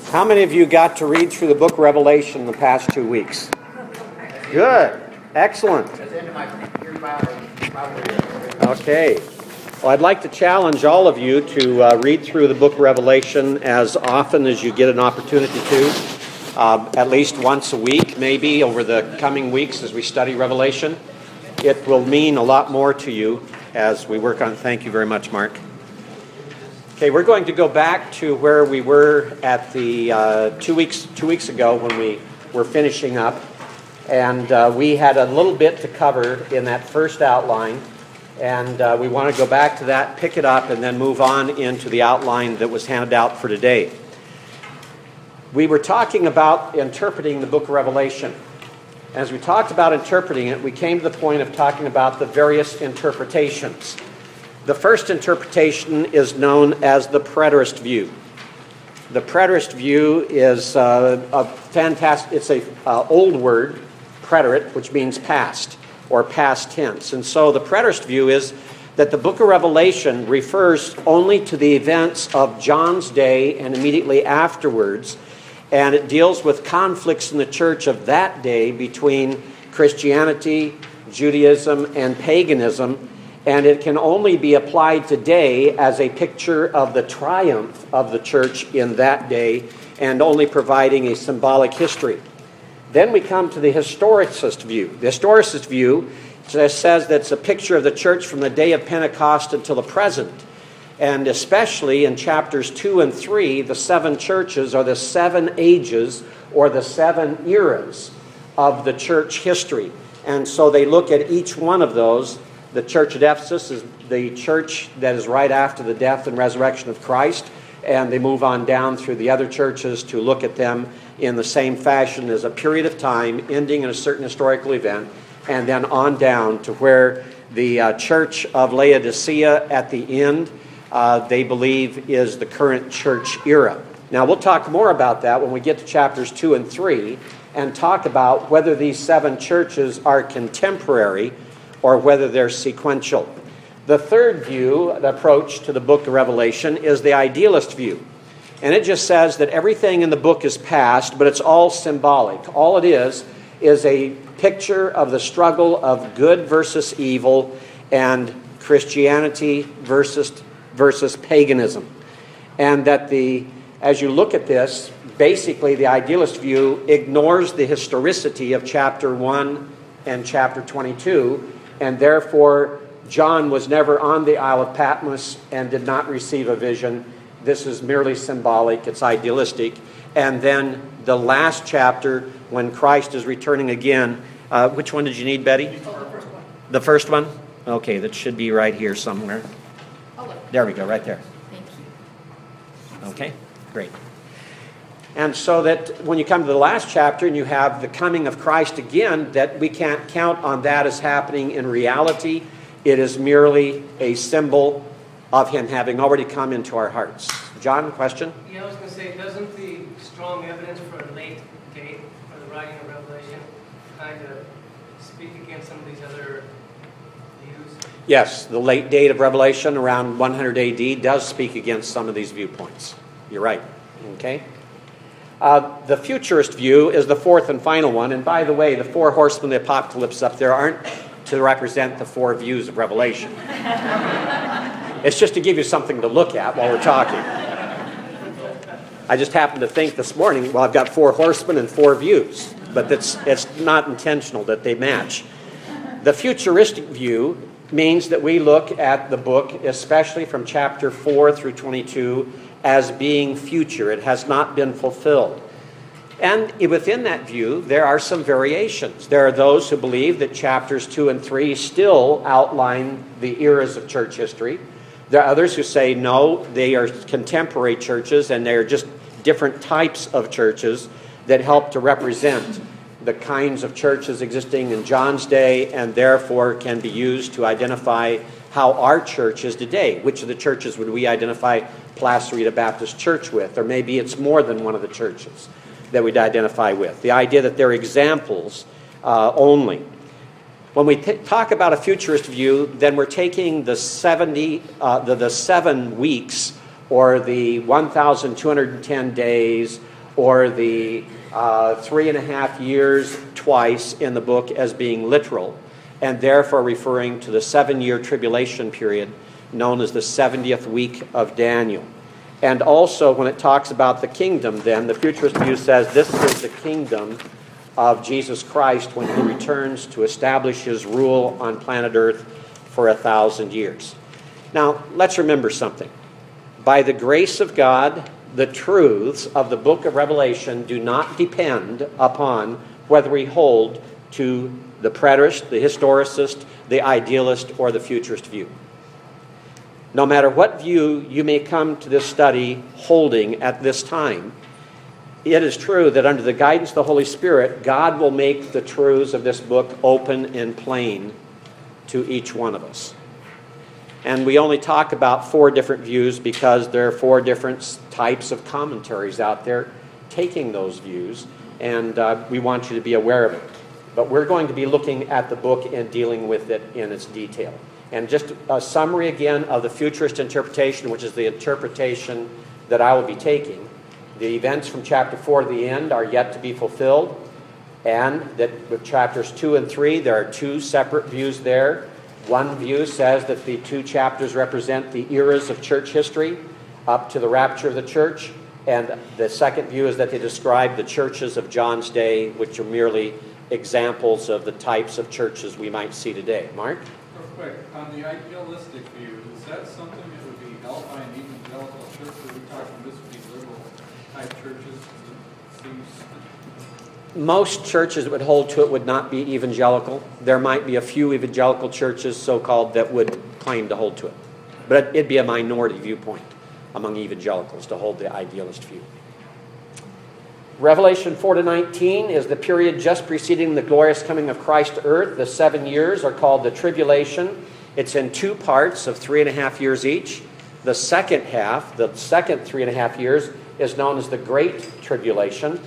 How many of you got to read through the book of Revelation in the past 2 weeks? Good. Excellent. Okay. Well, I'd like to challenge all of you to read through the book of Revelation as often as you get an opportunity to. At least once a week, maybe, over the coming weeks as we study Revelation. It will mean a lot more to you as we work on. Thank you very much, Mark. Okay, we're going to go back to where we were at the 2 weeks ago when we were finishing up, and we had a little bit to cover in that first outline, and we want to go back to that, pick it up, and then move on into the outline that was handed out for today. We were talking about interpreting the book of Revelation. As we talked about interpreting it, we came to the point of talking about the various interpretations. The first interpretation is known as the preterist view. The preterist view is a fantastic, it's an old word, preterite, which means past or past tense. And so the preterist view is that the book of Revelation refers only to the events of John's day and immediately afterwards, and it deals with conflicts in the church of that day between Christianity, Judaism, and paganism. And it can only be applied today as a picture of the triumph of the church in that day and only providing a symbolic history. Then we come to the historicist view. The historicist view says that it's a picture of the church from the day of Pentecost until the present. And especially in chapters 2 and 3, the 7 churches are the 7 ages or the 7 eras of the church history. And so they look at each one of those. The church at Ephesus is the church that is right after the death and resurrection of Christ, and they move on down through the other churches to look at them in the same fashion as a period of time ending in a certain historical event, and then on down to where the church of Laodicea at the end, they believe is the current church era. Now, we'll talk more about that when we get to chapters 2 and 3 and talk about whether these 7 churches are contemporary or whether they're sequential. The third view, the approach to the book of Revelation, is the idealist view. And it just says that everything in the book is past, but it's all symbolic. All it is a picture of the struggle of good versus evil and Christianity versus paganism. And that as you look at this, basically the idealist view ignores the historicity of chapter 1 and chapter 22, and therefore John was never on the Isle of Patmos and did not receive a vision. This is merely symbolic, it's idealistic. And then the last chapter, when Christ is returning again, which one did you need, Betty? The first one? Okay, that should be right here somewhere. There we go, right there. Thank you. Okay, great. And so that when you come to the last chapter and you have the coming of Christ again, that we can't count on that as happening in reality. It is merely a symbol of Him having already come into our hearts. John, question? Yeah, I was going to say, doesn't the strong evidence for a late date for the writing of Revelation kind of speak against some of these other views? Yes, the late date of Revelation around 100 AD does speak against some of these viewpoints. You're right. Okay? The futurist view is the fourth and final one. And by the way, the 4 horsemen of the apocalypse up there aren't to represent the 4 views of Revelation. It's just to give you something to look at while we're talking. I just happened to think this morning, well, I've got 4 horsemen and 4 views. But it's not intentional that they match. The futuristic view means that we look at the book, especially from chapter 4 through 22, as being future. It has not been fulfilled. And within that view, there are some variations. There are those who believe that chapters 2 and 3 still outline the eras of church history. There are others who say, no, they are contemporary churches, and they are just different types of churches that help to represent the kinds of churches existing in John's day, and therefore can be used to identify how our church is today. Which of the churches would we identify Placerita Baptist Church with? Or maybe it's more than one of the churches that we'd identify with. The idea that they're examples only. When we talk about a futurist view, then we're taking the 7 weeks or the 1,210 days or the 3.5 years twice in the book as being literal, and therefore referring to the 7-year tribulation period known as the 70th week of Daniel. And also when it talks about the kingdom, then the futurist view says this is the kingdom of Jesus Christ when he returns to establish his rule on planet Earth for 1,000 years. Now, let's remember something. By the grace of God, the truths of the book of Revelation do not depend upon whether we hold to the preterist, the historicist, the idealist, or the futurist view. No matter what view you may come to this study holding at this time, it is true that under the guidance of the Holy Spirit, God will make the truths of this book open and plain to each one of us. And we only talk about 4 different views because there are 4 different types of commentaries out there taking those views, and we want you to be aware of it. But we're going to be looking at the book and dealing with it in its detail. And just a summary again of the futurist interpretation, which is the interpretation that I will be taking. The events from chapter 4 to the end are yet to be fulfilled, and that with chapters 2 and 3, there are 2 separate views there. One view says that the 2 chapters represent the eras of church history up to the rapture of the church, and the second view is that they describe the churches of John's day, which are merely examples of the types of churches we might see today. Mark? Real quick, on the idealistic view, is that something that would be held by an evangelical church, or are we talking this would be liberal type churches? Most churches that would hold to it would not be evangelical. There might be a few evangelical churches, so-called, that would claim to hold to it. But it'd be a minority viewpoint among evangelicals to hold the idealist view. Revelation 4 to 19 is the period just preceding the glorious coming of Christ to earth. The 7 years are called the tribulation. It's in 2 parts of 3.5 years each. The second half, the second 3.5 years, is known as the Great Tribulation.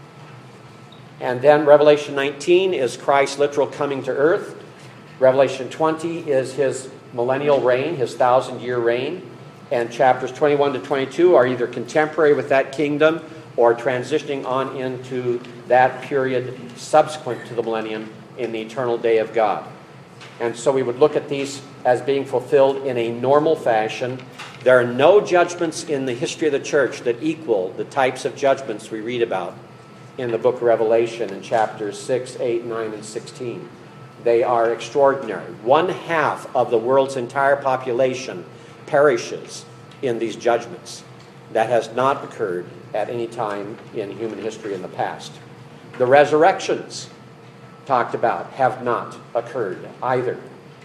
And then Revelation 19 is Christ's literal coming to earth. Revelation 20 is his millennial reign, his 1,000-year reign. And chapters 21 to 22 are either contemporary with that kingdom or transitioning on into that period subsequent to the millennium in the eternal day of God. And so we would look at these as being fulfilled in a normal fashion. There are no judgments in the history of the church that equal the types of judgments we read about in the book of Revelation in chapters 6, 8, 9, and 16. They are extraordinary. 1/2 of the world's entire population perishes in these judgments. That has not occurred at any time in human history in the past. The resurrections talked about have not occurred either.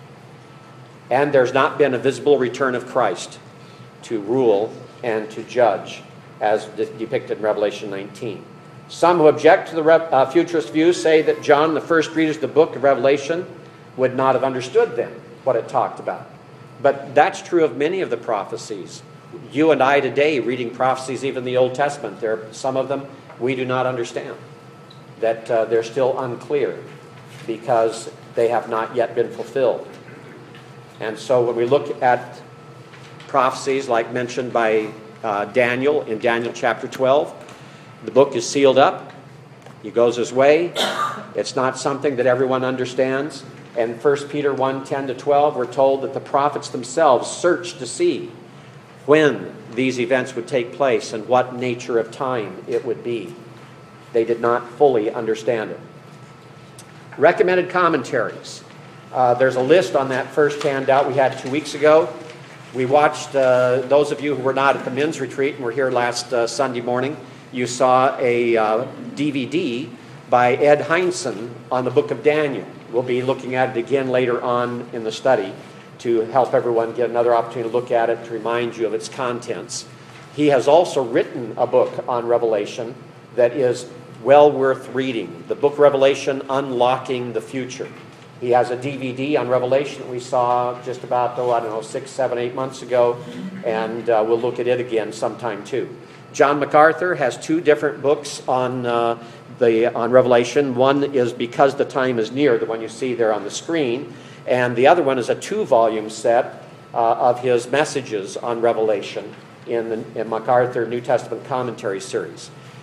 And there's not been a visible return of Christ to rule and to judge as depicted in Revelation 19. Some who object to the futurist view say that John, the first readers of the book of Revelation, would not have understood then what it talked about. But that's true of many of the prophecies. You and I today, reading prophecies, even in the Old Testament, there are some of them we do not understand, that they're still unclear because they have not yet been fulfilled. And so when we look at prophecies like mentioned by Daniel in Daniel chapter 12, the book is sealed up. He goes his way. It's not something that everyone understands. And 1 Peter 1, 10 to 12, we're told that the prophets themselves searched to see when these events would take place and what nature of time it would be. They did not fully understand it. Recommended commentaries. There's a list on that first handout we had 2 weeks ago. We watched, those of you who were not at the men's retreat and were here last Sunday morning, you saw a DVD by Ed Hindson on the book of Daniel. We'll be looking at it again later on in the study to help everyone get another opportunity to look at it, to remind you of its contents. He has also written a book on Revelation that is well worth reading. The book Revelation, Unlocking the Future. He has a DVD on Revelation that we saw just about, 6, 7, 8 months ago, and we'll look at it again sometime too. John MacArthur has 2 different books on Revelation. One is Because the Time is Near, the one you see there on the screen, and the other one is a 2-volume set of his messages on Revelation in MacArthur New Testament Commentary series.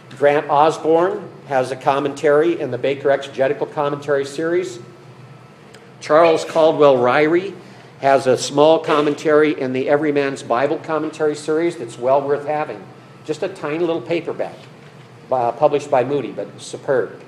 Grant Osborne has a commentary in the Baker Exegetical Commentary series. Charles Caldwell Ryrie has a small commentary in the Everyman's Bible Commentary series that's well worth having. Just a tiny little paperback, published by Moody, but superb.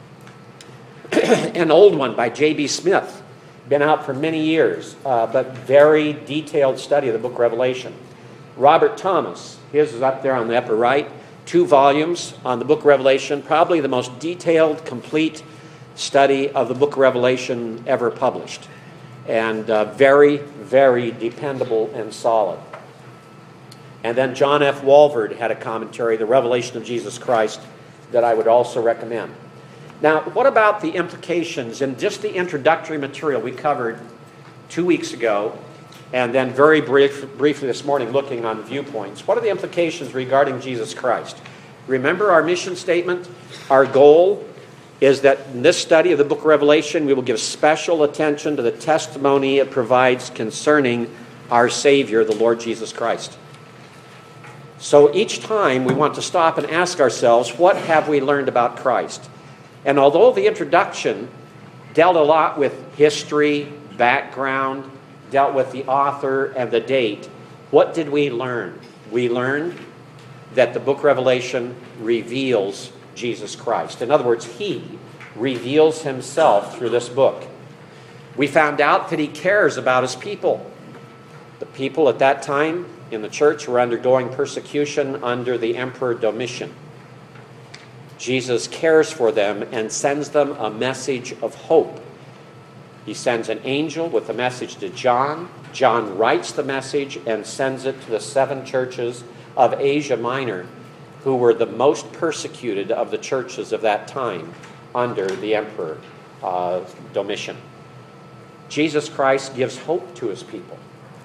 An old one by J.B. Smith, been out for many years, but very detailed study of the book of Revelation. Robert Thomas, his is up there on the upper right, 2 volumes on the book of Revelation, probably the most detailed, complete study of the book of Revelation ever published. And very, very dependable and solid. And then John F. Walvoord had a commentary, The Revelation of Jesus Christ, that I would also recommend. Now, what about the implications in just the introductory material we covered 2 weeks ago, and then very briefly this morning looking on viewpoints? What are the implications regarding Jesus Christ? Remember our mission statement? Our goal is that in this study of the book of Revelation, we will give special attention to the testimony it provides concerning our Savior, the Lord Jesus Christ. So each time we want to stop and ask ourselves, what have we learned about Christ? And although the introduction dealt a lot with history, background, dealt with the author and the date, what did we learn? We learned that the book of Revelation reveals Jesus Christ. In other words, he reveals himself through this book. We found out that he cares about his people. The people at that time in the church were undergoing persecution under the Emperor Domitian. Jesus cares for them and sends them a message of hope. He sends an angel with the message to John. John writes the message and sends it to the 7 churches of Asia Minor, who were the most persecuted of the churches of that time under the Emperor Domitian. Jesus Christ gives hope to his people.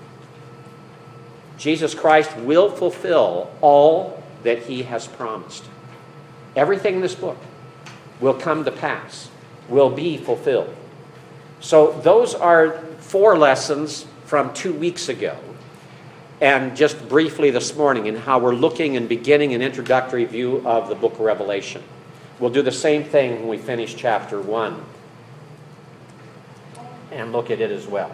Jesus Christ will fulfill all that he has promised. Everything in this book will come to pass, will be fulfilled. So those are 4 lessons from 2 weeks ago. And just briefly this morning in how we're looking and beginning an introductory view of the book of Revelation. We'll do the same thing when we finish chapter 1 and look at it as well.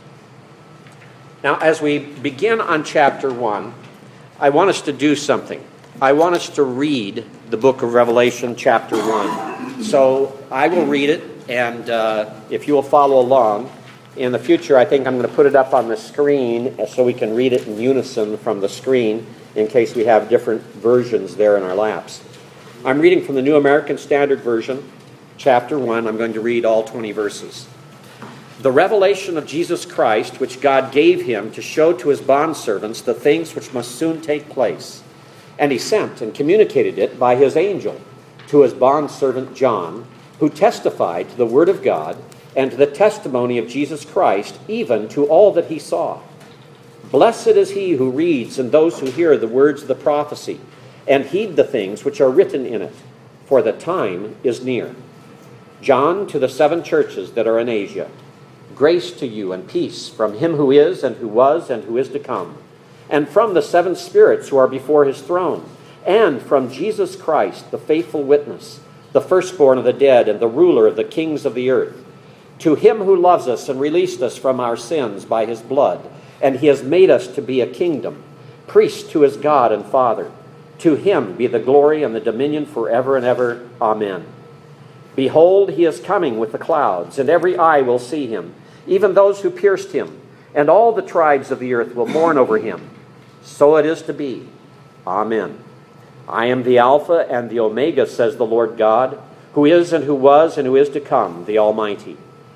Now, as we begin on chapter 1, I want us to do something. I want us to read the book of Revelation, chapter 1. So I will read it, and if you will follow along, in the future I think I'm going to put it up on the screen so we can read it in unison from the screen in case we have different versions there in our laps. I'm reading from the New American Standard Version, chapter 1. I'm going to read all 20 verses. The revelation of Jesus Christ, which God gave him to show to his bondservants the things which must soon take place. And he sent and communicated it by his angel to his bondservant John, who testified to the word of God and to the testimony of Jesus Christ, even to all that he saw. Blessed is he who reads and those who hear the words of the prophecy, and heed the things which are written in it, for the time is near. John, to the 7 churches that are in Asia, grace to you and peace from him who is and who was and who is to come, and from the 7 spirits who are before his throne, and from Jesus Christ, the faithful witness, the firstborn of the dead and the ruler of the kings of the earth. To him who loves us and released us from our sins by his blood, and he has made us to be a kingdom, priests to his God and Father. To him be the glory and the dominion forever and ever. Amen. Behold, he is coming with the clouds, and every eye will see him, even those who pierced him, and all the tribes of the earth will mourn over him. So it is to be. Amen. I am the Alpha and the Omega, says the Lord God, who is and who was and who is to come, the Almighty.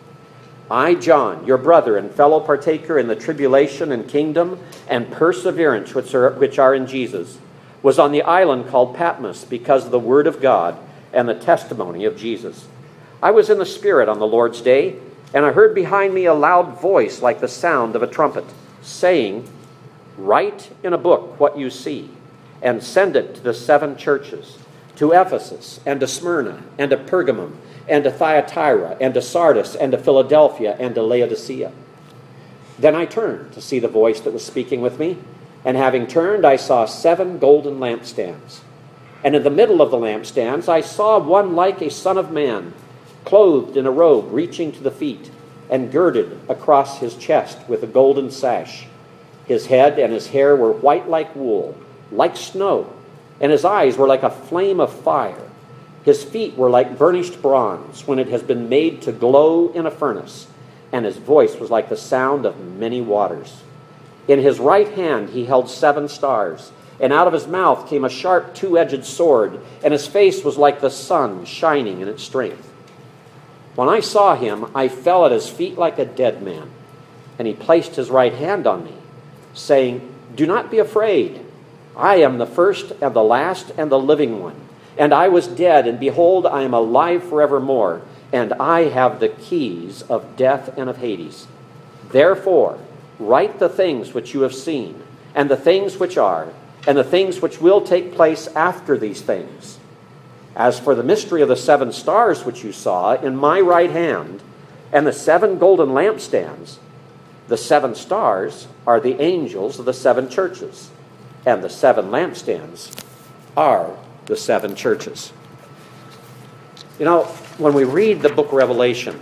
I, John, your brother and fellow partaker in the tribulation and kingdom and perseverance which are in Jesus, was on the island called Patmos because of the word of God and the testimony of Jesus. I was in the Spirit on the Lord's day, and I heard behind me a loud voice like the sound of a trumpet, saying, Write in a book what you see, and send it to the 7 churches, to Ephesus, and to Smyrna, and to Pergamum, and to Thyatira, and to Sardis, and to Philadelphia, and to Laodicea. Then I turned to see the voice that was speaking with me, and having turned, I saw 7 golden lampstands. And in the middle of the lampstands I saw one like a son of man, clothed in a robe reaching to the feet, and girded across his chest with a golden sash. His head and his hair were white like wool, like snow, and his eyes were like a flame of fire. His feet were like burnished bronze when it has been made to glow in a furnace, and his voice was like the sound of many waters. In his right hand he held 7 stars, and out of his mouth came a sharp 2-edged sword, and his face was like the sun shining in its strength. When I saw him, I fell at his feet like a dead man, and he placed his right hand on me, saying, "Do not be afraid. I am the first and the last and the living one. And I was dead, and behold, I am alive forevermore, and I have the keys of death and of Hades. Therefore, write the things which you have seen, and the things which are, and the things which will take place after these things. As for the mystery of the 7 stars which you saw in my right hand, and the 7 golden lampstands, the 7 stars are the angels of the 7 churches, and the 7 lampstands are the 7 churches." You know, when we read the book of Revelation,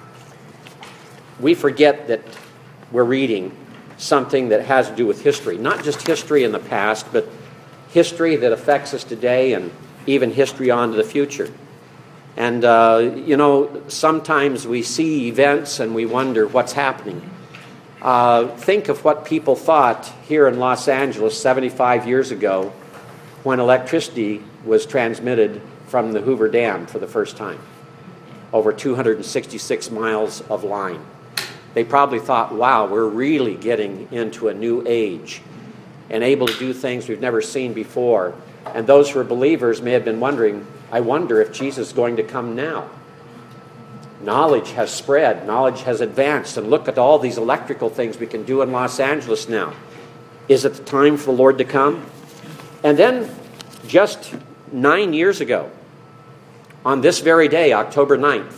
we forget that we're reading something that has to do with history. Not just history in the past, but history that affects us today and even history on to the future. And, sometimes we see events and we wonder what's happening. Think of what people thought here in Los Angeles 75 years ago when electricity was transmitted from the Hoover Dam for the first time. Over 266 miles of line. They probably thought, wow, we're really getting into a new age and able to do things we've never seen before. And those who are believers may have been wondering, I wonder if Jesus is going to come now. Knowledge has spread, knowledge has advanced, and look at all these electrical things we can do in Los Angeles now. Is it the time for the Lord to come? And then, just 9 years ago, on this very day, October 9th,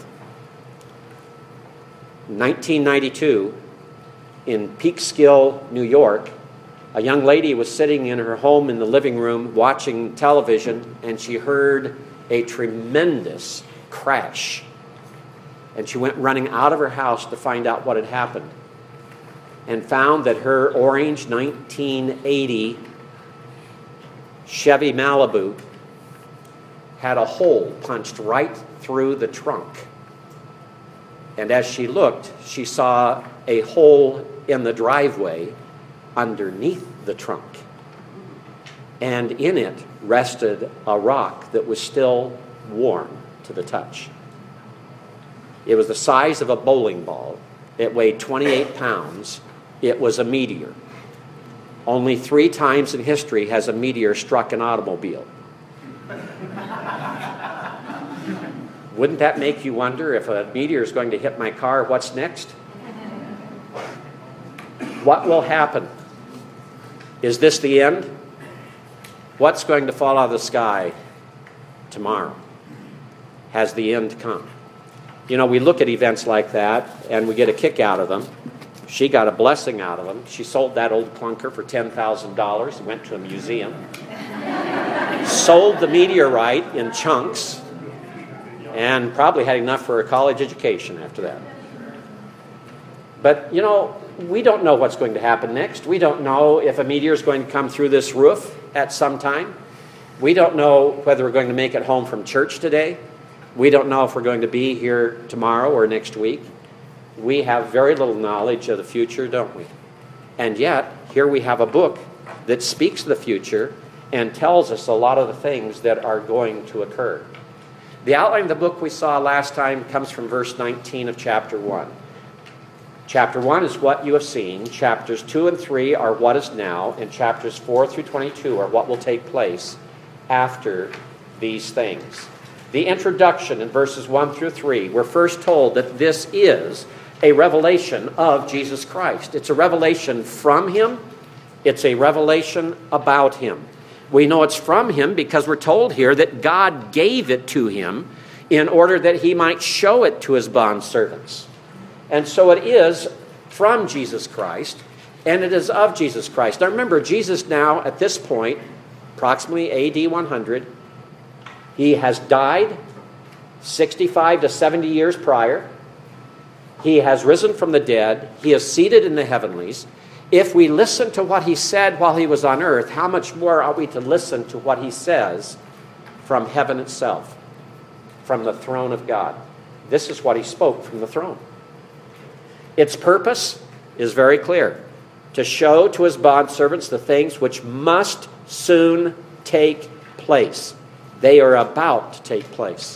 1992, in Peekskill, New York, a young lady was sitting in her home in the living room watching television, and she heard a tremendous crash. And she went running out of her house to find out what had happened, and found that her orange 1980 Chevy Malibu had a hole punched right through the trunk. And as she looked, she saw a hole in the driveway underneath the trunk. And in it rested a rock that was still warm to the touch. It was the size of a bowling ball. It weighed 28 pounds. It was a meteor. Only 3 times in history has a meteor struck an automobile. Wouldn't that make you wonder, if a meteor is going to hit my car, what's next? What will happen? Is this the end? What's going to fall out of the sky tomorrow? Has the end come? You know, we look at events like that and we get a kick out of them. She got a blessing out of them. She sold that old clunker for $10,000, went to a museum, sold the meteorite in chunks, and probably had enough for a college education after that. But, you know, we don't know what's going to happen next. We don't know if a meteor is going to come through this roof at some time. We don't know whether we're going to make it home from church today. We don't know if we're going to be here tomorrow or next week. We have very little knowledge of the future, don't we? And yet, here we have a book that speaks of the future and tells us a lot of the things that are going to occur. The outline of the book we saw last time comes from verse 19 of chapter 1. Chapter 1 is what you have seen. Chapters 2 and 3 are what is now, and chapters 4 through 22 are what will take place after these things. The introduction in verses 1 through 3, we're first told that this is a revelation of Jesus Christ. It's a revelation from him. It's a revelation about him. We know it's from him because we're told here that God gave it to him in order that he might show it to his bondservants. And so it is from Jesus Christ, and it is of Jesus Christ. Now remember, Jesus now, at this point, approximately AD 100, He has died 65 to 70 years prior. He has risen from the dead. He is seated in the heavenlies. If we listen to what he said while he was on earth, how much more are we to listen to what he says from heaven itself, from the throne of God? This is what he spoke from the throne. Its purpose is very clear: to show to his bondservants the things which must soon take place. They are about to take place.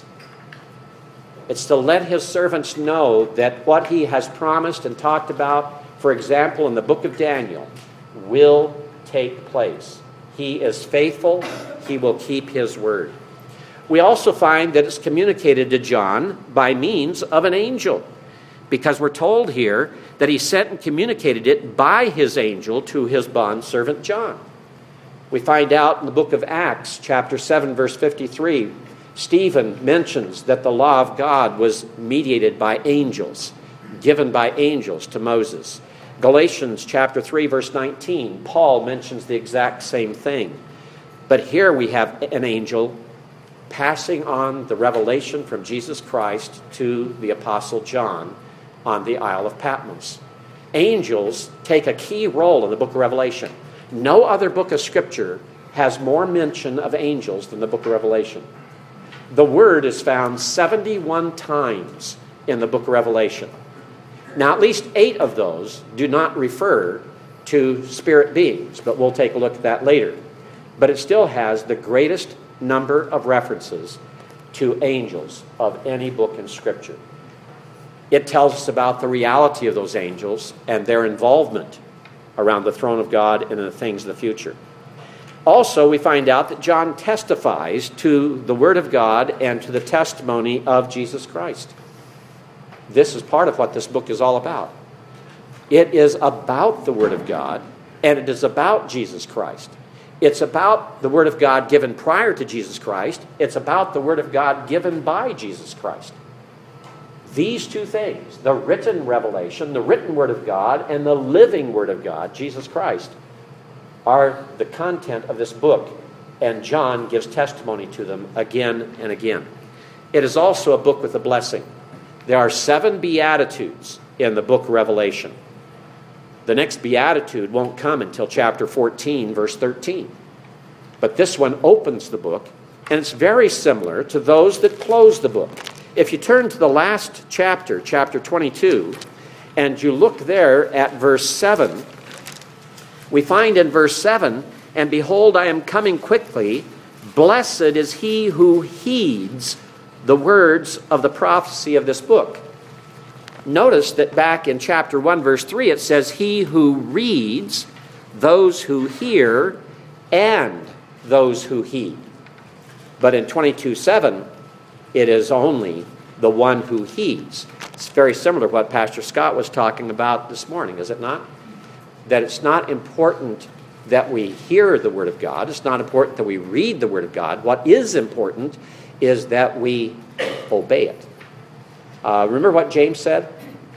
It's to let his servants know that what he has promised and talked about, for example, in the book of Daniel, will take place. He is faithful. He will keep his word. We also find that it's communicated to John by means of an angel, because we're told here that he sent and communicated it by his angel to his bondservant John. We find out in the book of Acts, chapter 7, verse 53, Stephen mentions that the law of God was mediated by angels, given by angels to Moses. Galatians chapter 3, verse 19, Paul mentions the exact same thing. But here we have an angel passing on the revelation from Jesus Christ to the Apostle John on the Isle of Patmos. Angels take a key role in the book of Revelation. No other book of Scripture has more mention of angels than the book of Revelation. The word is found 71 times in the book of Revelation. Now, at least 8 of those do not refer to spirit beings, but we'll take a look at that later. But it still has the greatest number of references to angels of any book in Scripture. It tells us about the reality of those angels and their involvement around the throne of God and in the things of the future. Also, we find out that John testifies to the Word of God and to the testimony of Jesus Christ. This is part of what this book is all about. It is about the Word of God, and it is about Jesus Christ. It's about the Word of God given prior to Jesus Christ. It's about the Word of God given by Jesus Christ. These two things, the written revelation, the written Word of God, and the living Word of God, Jesus Christ, are the content of this book, and John gives testimony to them again and again. It is also a book with a blessing. There are 7 Beatitudes in the book of Revelation. The next Beatitude won't come until chapter 14, verse 13. But this one opens the book, and it's very similar to those that close the book. If you turn to the last chapter, chapter 22, and you look there at verse 7, we find in verse 7, "And behold, I am coming quickly. Blessed is he who heeds the words of the prophecy of this book." Notice that back in chapter 1, verse 3, it says, "He who reads, those who hear, and those who heed." But in 22:7, it is only the one who heeds. It's very similar to what Pastor Scott was talking about this morning, is it not? That it's not important that we hear the Word of God. It's not important that we read the Word of God. What is important is that we obey it. Remember what James said?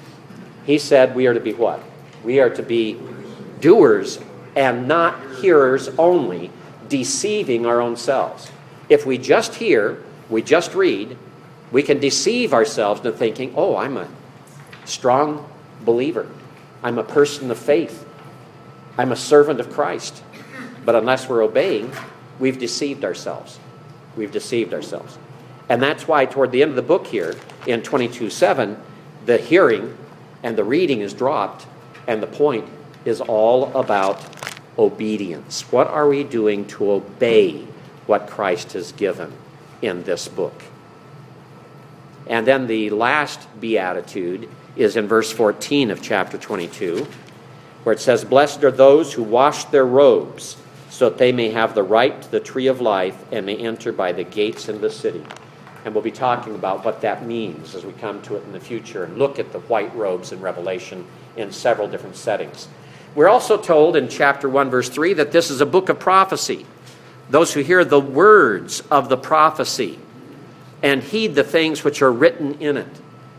He said we are to be what? We are to be doers and not hearers only, deceiving our own selves. If we just hear, we just read, we can deceive ourselves into thinking, oh, I'm a strong believer. I'm a person of faith. I'm a servant of Christ. But unless we're obeying, we've deceived ourselves. We've deceived ourselves. And that's why toward the end of the book here, in 22:7, the hearing and the reading is dropped, and the point is all about obedience. What are we doing to obey what Christ has given in this book? And then the last beatitude is in verse 14 of chapter 22, where it says, "Blessed are those who wash their robes, so that they may have the right to the tree of life and may enter by the gates into the city." And we'll be talking about what that means as we come to it in the future and look at the white robes in Revelation in several different settings. We're also told in chapter 1, verse 3, that this is a book of prophecy. Those who hear the words of the prophecy and heed the things which are written in it.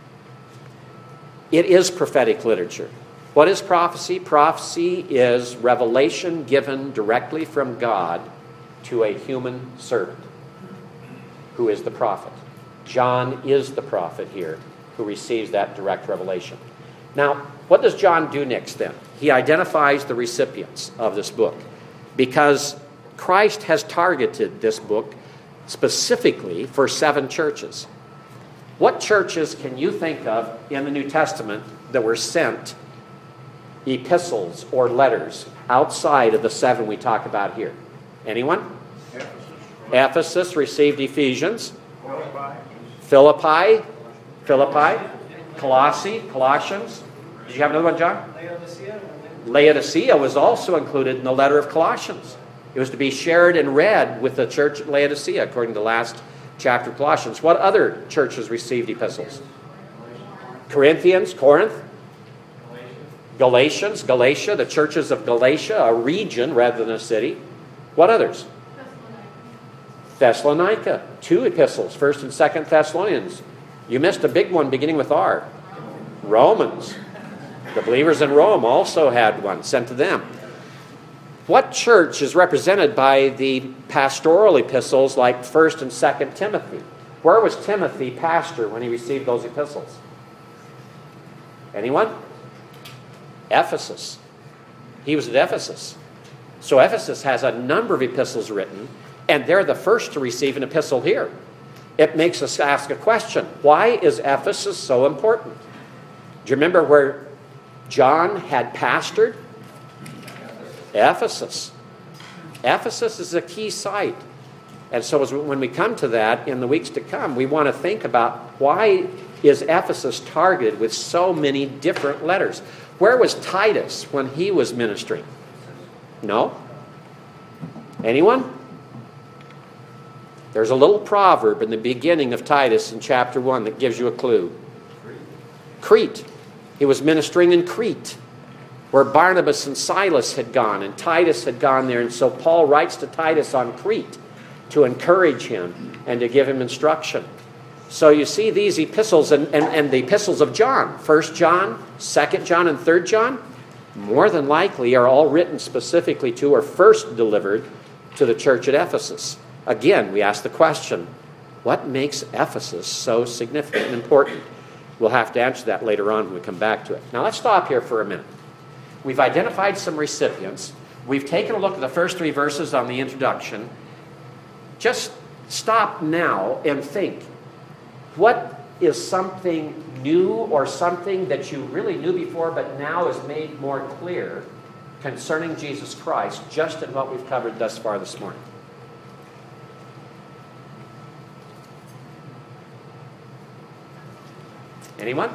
It is prophetic literature. What is prophecy? Prophecy is revelation given directly from God to a human servant who is the prophet. John is the prophet here who receives that direct revelation. Now, what does John do next then? He identifies the recipients of this book because Christ has targeted this book specifically for 7 churches. What churches can you think of in the New Testament that were sent epistles or letters outside of the 7 we talk about here? Anyone? Ephesus received Ephesians. Philippi. Colossians. Did you have another one, John? Laodicea was also included in the letter of Colossians. It was to be shared and read with the church at Laodicea, according to the last chapter of Colossians. What other churches received epistles? Corinth, Galatia, the churches of Galatia, a region rather than a city. What others? Thessalonica, 2 epistles, 1st and 2nd Thessalonians. You missed a big one beginning with R. Romans. The believers in Rome also had one sent to them. What church is represented by the pastoral epistles like 1st and 2nd Timothy? Where was Timothy pastor when he received those epistles? Anyone? Ephesus. He was at Ephesus. So Ephesus has a number of epistles written, and they're the first to receive an epistle here. It makes us ask a question. Why is Ephesus so important? Do you remember where John had pastored? Ephesus. Ephesus is a key site. And so when we come to that in the weeks to come, we want to think about why is Ephesus targeted with so many different letters? Where was Titus when he was ministering? No? Anyone? There's a little proverb in the beginning of Titus in chapter 1 that gives you a clue. Crete. He was ministering in Crete, where Barnabas and Silas had gone, and Titus had gone there. And so Paul writes to Titus on Crete to encourage him and to give him instruction. So you see these epistles and the epistles of John, 1 John, 2 John, and 3 John, more than likely are all written specifically to or first delivered to the church at Ephesus. Again, we ask the question, what makes Ephesus so significant and important? We'll have to answer that later on when we come back to it. Now let's stop here for a minute. We've identified some recipients. We've taken a look at the first 3 verses on the introduction. Just stop now and think. What is something new or something that you really knew before but now is made more clear concerning Jesus Christ just in what we've covered thus far this morning? Anyone?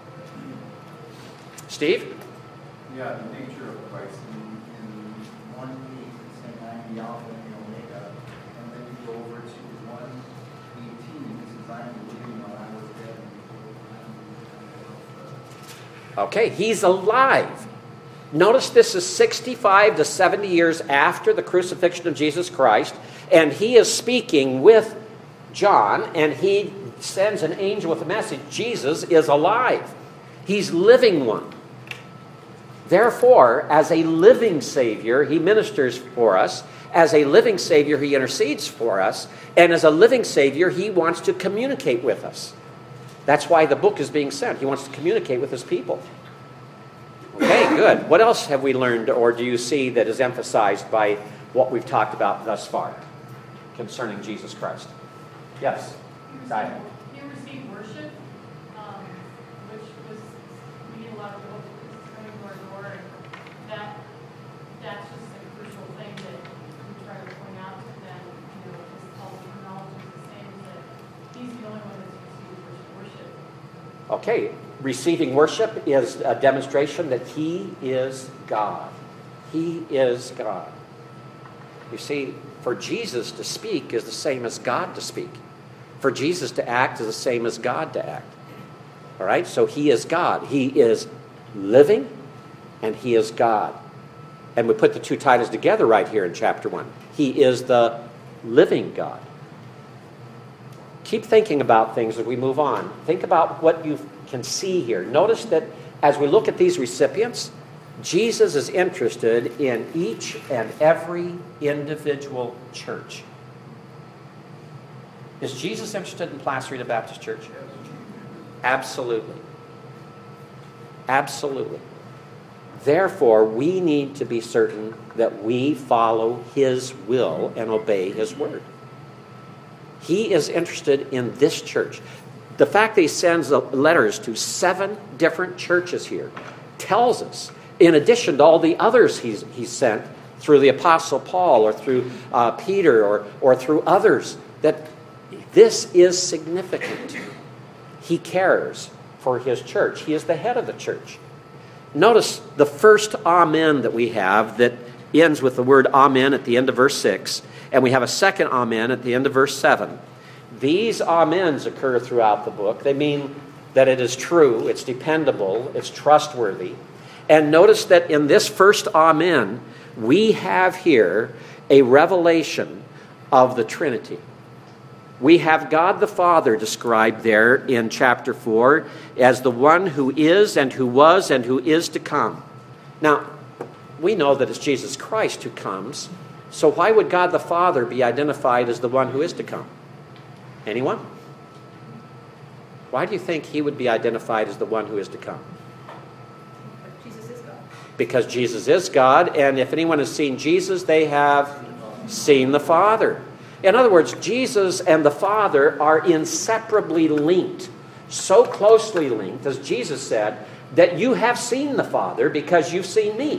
Steve? Yeah, the nature of Christ. In 1:8, it's saying, I am the Alpha and the Omega. And then you go over to 1:18, it says, I am the living one, I was dead. Okay, he's alive. Notice this is 65 to 70 years after the crucifixion of Jesus Christ, and he is speaking with John, and he sends an angel with a message. Jesus is alive. He's living one. Therefore, as a living Savior, he ministers for us. As a living Savior, he intercedes for us. And as a living Savior, he wants to communicate with us. That's why the book is being sent. He wants to communicate with his people. Okay, good. What else have we learned, or do you see that is emphasized by what we've talked about thus far concerning Jesus Christ? Yes? Zion. You received worship, which was, we need a lot of people coming to our door, and that's just a crucial thing that we try to point out to them, just all the terminology is the same, that he's the only one that's received worship. Okay, receiving worship is a demonstration that he is God. He is God. You see, for Jesus to speak is the same as God to speak. For Jesus to act is the same as God to act. All right? So he is God. He is living and he is God. And we put the 2 titles together right here in chapter 1. He is the living God. Keep thinking about things as we move on. Think about what you can see here. Notice that as we look at these recipients, Jesus is interested in each and every individual church. Is Jesus interested in Placerita Baptist Church? Absolutely. Absolutely. Therefore, we need to be certain that we follow His will and obey His word. He is interested in this church. The fact that He sends letters to 7 different churches here tells us, in addition to all the others He's sent through the Apostle Paul or through Peter or through others, that this is significant. He cares for His church. He is the head of the church. Notice the first amen that we have that ends with the word amen at the end of verse 6, and we have a second amen at the end of verse 7. These amens occur throughout the book. They mean that it is true, it's dependable, it's trustworthy. And notice that in this first amen, we have here a revelation of the Trinity. We have God the Father described there in chapter 4 as the one who is and who was and who is to come. Now, we know that it's Jesus Christ who comes, so why would God the Father be identified as the one who is to come? Anyone? Why do you think He would be identified as the one who is to come? Jesus is God. Because Jesus is God, and if anyone has seen Jesus, they have seen the Father. In other words, Jesus and the Father are inseparably linked, so closely linked, as Jesus said, that you have seen the Father because you've seen me.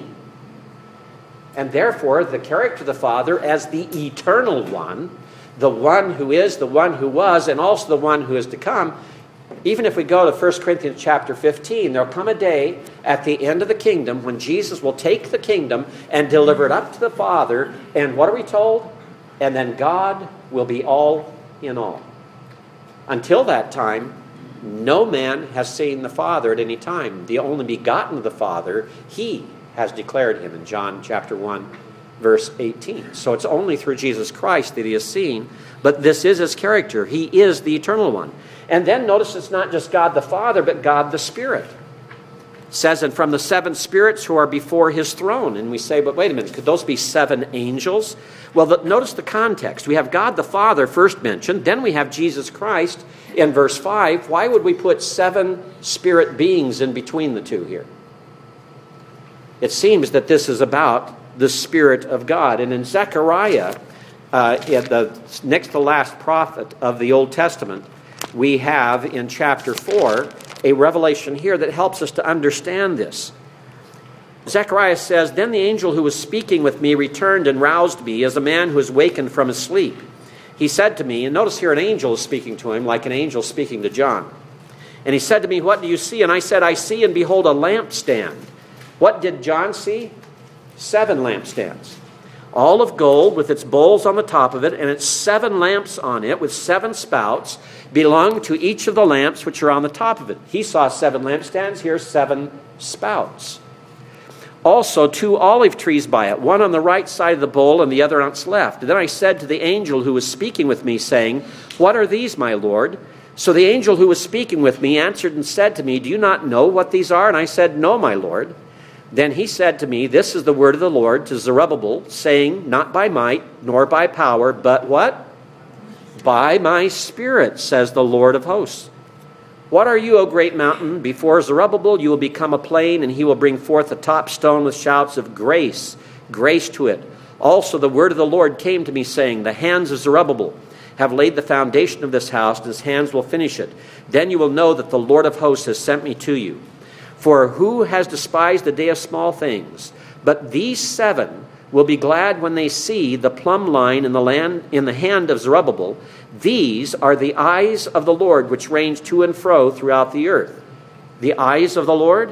And therefore, the character of the Father as the eternal one, the one who is, the one who was, and also the one who is to come. Even if we go to 1 Corinthians chapter 15, there will come a day at the end of the kingdom when Jesus will take the kingdom and deliver it up to the Father. And what are we told? And then God will be all in all. Until that time, no man has seen the Father at any time. The only begotten of the Father, He has declared Him in John chapter 1, verse 18. So it's only through Jesus Christ that He is seen. But this is His character. He is the eternal one. And then notice it's not just God the Father, but God the Spirit. It says, and from the 7 spirits who are before His throne. And we say, but wait a minute, could those be 7 angels? Well, notice the context. We have God the Father first mentioned. Then we have Jesus Christ in verse 5. Why would we put 7 spirit beings in between the two here? It seems that this is about the Spirit of God. And in Zechariah, the next to last prophet of the Old Testament, we have in chapter 4 a revelation here that helps us to understand this. Zechariah says, then the angel who was speaking with me returned and roused me as a man who is wakened from his sleep. He said to me, and notice here an angel is speaking to him like an angel speaking to John. And he said to me, what do you see? And I said, I see and behold a lampstand. What did John see? 7 lampstands. All of gold with its bowls on the top of it, and its 7 lamps on it with 7 spouts belong to each of the lamps which are on the top of it. He saw 7 lampstands, here's 7 spouts. Also 2 olive trees by it, one on the right side of the bowl and the other on its left. And then I said to the angel who was speaking with me, saying, what are these, my Lord? So the angel who was speaking with me answered and said to me, do you not know what these are? And I said, no, my Lord. Then he said to me, this is the word of the Lord to Zerubbabel, saying, not by might, nor by power, but what? By my Spirit, says the Lord of hosts. What are you, O great mountain? Before Zerubbabel you will become a plain, and he will bring forth a top stone with shouts of grace, grace to it. Also the word of the Lord came to me, saying, the hands of Zerubbabel have laid the foundation of this house, and his hands will finish it. Then you will know that the Lord of hosts has sent me to you. For who has despised the day of small things? But these 7 will be glad when they see the plumb line in the hand of Zerubbabel. These are the eyes of the Lord, which range to and fro throughout the earth. The eyes of the Lord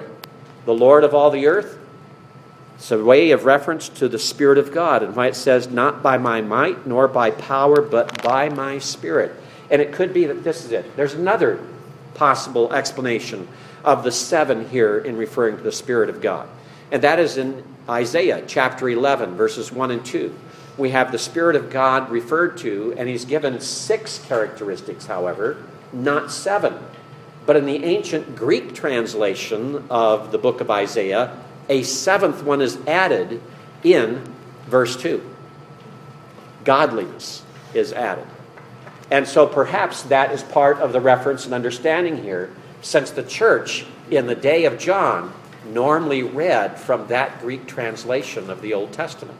of all the earth. It's a way of reference to the Spirit of God, and why it says, not by my might, nor by power, but by my Spirit. And it could be that this is it. There's another possible explanation of the 7 here in referring to the Spirit of God. And that is in Isaiah chapter 11, verses 1 and 2. We have the Spirit of God referred to, and He's given 6 characteristics, however, not 7. But in the ancient Greek translation of the book of Isaiah, a 7th one is added in verse 2. Godliness is added. And so perhaps that is part of the reference and understanding here, since the church in the day of John normally read from that Greek translation of the Old Testament.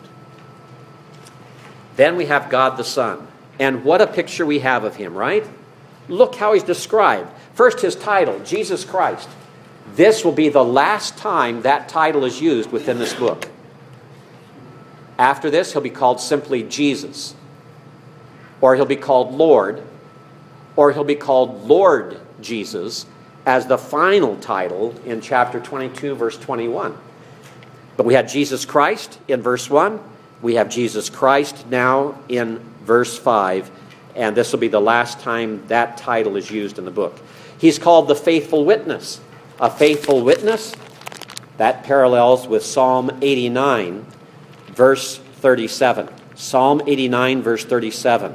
Then we have God the Son. And what a picture we have of him, right? Look how he's described. First, his title, Jesus Christ. This will be the last time that title is used within this book. After this, he'll be called simply Jesus. Or he'll be called Lord. Or he'll be called Lord Jesus as the final title in chapter 22, verse 21. But we had Jesus Christ in verse 1. We have Jesus Christ now in verse 5. And this will be the last time that title is used in the book. He's called the faithful witness. A faithful witness, that parallels with Psalm 89, verse 37. Psalm 89, verse 37.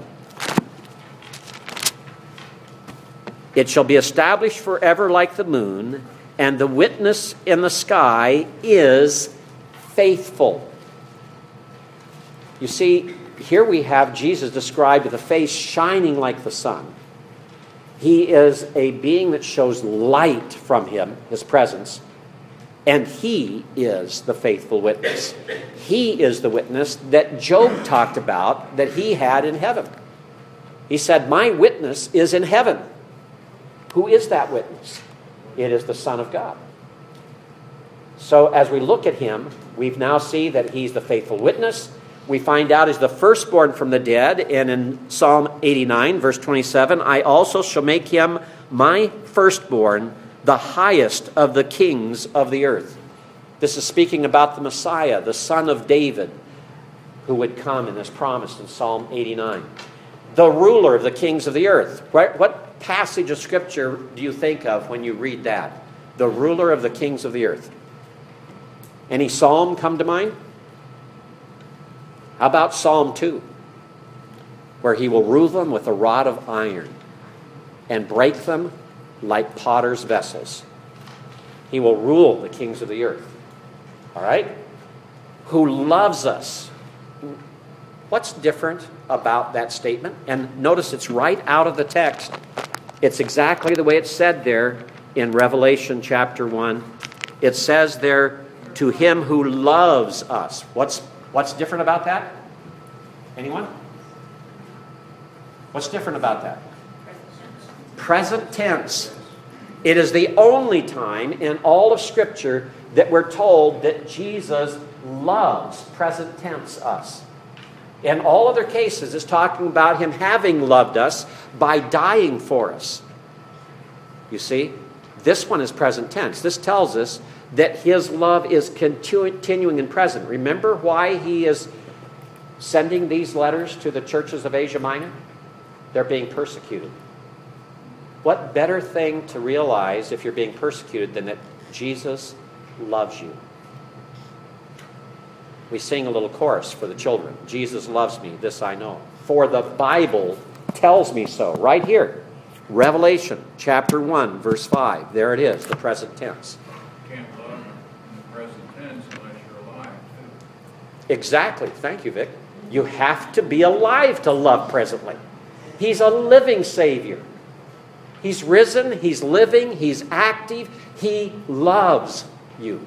It shall be established forever like the moon, and the witness in the sky is faithful. You see, here we have Jesus described with a face shining like the sun. He is a being that shows light from him, his presence, and he is the faithful witness. He is the witness that Job talked about that he had in heaven. He said, "My witness is in heaven." Who is that witness? It is the Son of God. So as we look at him, we now see that he's the faithful witness. We find out he's the firstborn from the dead. And in Psalm 89, verse 27, I also shall make him my firstborn, the highest of the kings of the earth. This is speaking about the Messiah, the son of David, who would come and is promised in Psalm 89. The ruler of the kings of the earth. What passage of Scripture do you think of when you read that? The ruler of the kings of the earth. Any psalm come to mind? How about Psalm 2? Where he will rule them with a rod of iron and break them like potter's vessels. He will rule the kings of the earth. All right? Who loves us. What's different about that statement? And notice it's right out of the text. It's exactly the way it's said there in Revelation chapter 1. It says there, to him who loves us. What's different about that? Anyone? What's different about that? Present tense. It is the only time in all of Scripture that we're told that Jesus loves, present tense, us. In all other cases, it's talking about him having loved us by dying for us. You see, this one is present tense. This tells us that his love is continuing and present. Remember why he is sending these letters to the churches of Asia Minor? They're being persecuted. What better thing to realize if you're being persecuted than that Jesus loves you? We sing a little chorus for the children. Jesus loves me, this I know. For the Bible tells me so. Right here. Revelation chapter 1, verse 5. There it is, the present tense. You can't love in the present tense unless you're alive, too. Exactly. Thank you, Vic. You have to be alive to love presently. He's a living Savior. He's risen, he's living, he's active. He loves you.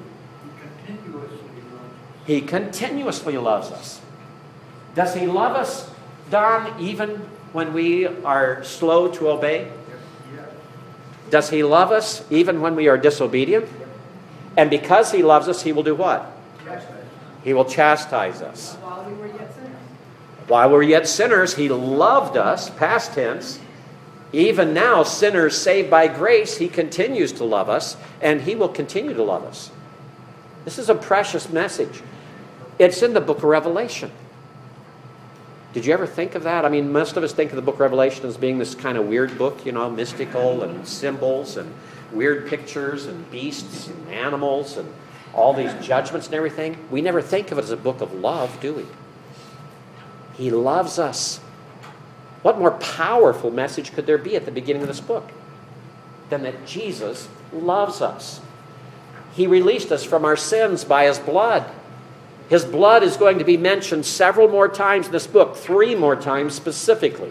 He continuously loves us. Does he love us, Don, even when we are slow to obey? Does he love us even when we are disobedient? And because he loves us, he will do what? He will chastise us. While we were yet sinners. While we were yet sinners, he loved us, past tense. Even now, sinners saved by grace, he continues to love us, and he will continue to love us. This is a precious message. It's in the book of Revelation. Did you ever think of that? I mean, most of us think of the book of Revelation as being this kind of weird book, you know, mystical and symbols and weird pictures and beasts and animals and all these judgments and everything. We never think of it as a book of love, do we? He loves us. What more powerful message could there be at the beginning of this book than that Jesus loves us? He released us from our sins by his blood. His blood is going to be mentioned several more times in this book, 3 more times specifically.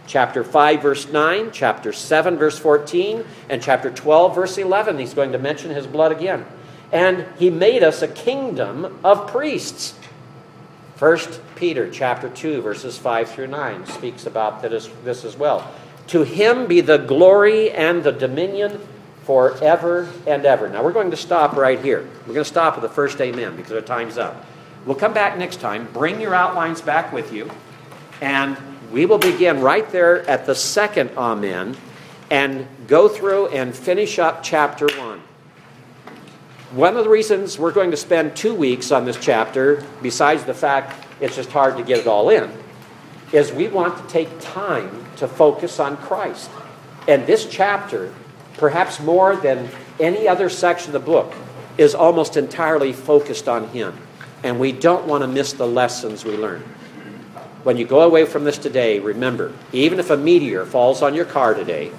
Chapter 5, verse 9, chapter 7, verse 14, and chapter 12, verse 11. He's going to mention his blood again. And he made us a kingdom of priests. 1 Peter chapter 2, verses 5 through 9 speaks about this as well. To him be the glory and the dominion forever and ever. Now we're going to stop right here. We're going to stop at the first amen because our time's up. We'll come back next time. Bring your outlines back with you. And we will begin right there at the second amen and go through and finish up chapter 1. One of the reasons we're going to spend 2 weeks on this chapter, besides the fact it's just hard to get it all in, is we want to take time to focus on Christ. And this chapter, perhaps more than any other section of the book, is almost entirely focused on Him. And we don't want to miss the lessons we learn. When you go away from this today, remember, even if a meteor falls on your car today,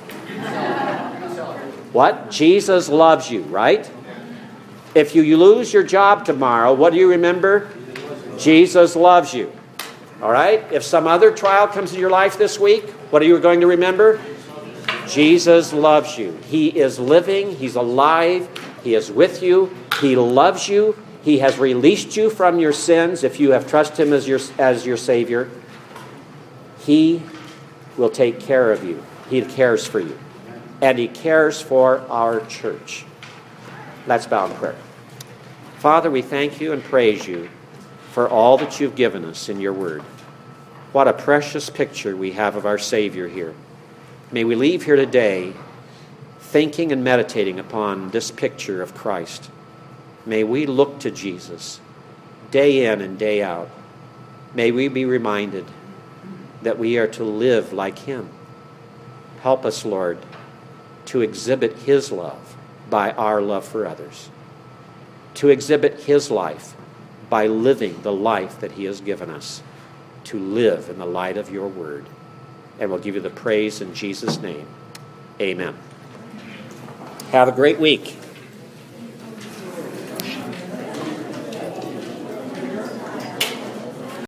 what? Jesus loves you, right? If you lose your job tomorrow, what do you remember? Jesus loves you. All right? If some other trial comes in your life this week, what are you going to remember? Jesus loves you. He is living. He's alive. He is with you. He loves you. He has released you from your sins if you have trusted Him as your Savior. He will take care of you. He cares for you. And He cares for our church. Let's bow in prayer. Father, we thank You and praise You for all that You've given us in Your Word. What a precious picture we have of our Savior here. May we leave here today thinking and meditating upon this picture of Christ. May we look to Jesus day in and day out. May we be reminded that we are to live like Him. Help us, Lord, to exhibit His love by our love for others. To exhibit His life by living the life that He has given us. To live in the light of Your Word. And we'll give You the praise in Jesus' name. Amen. Have a great week.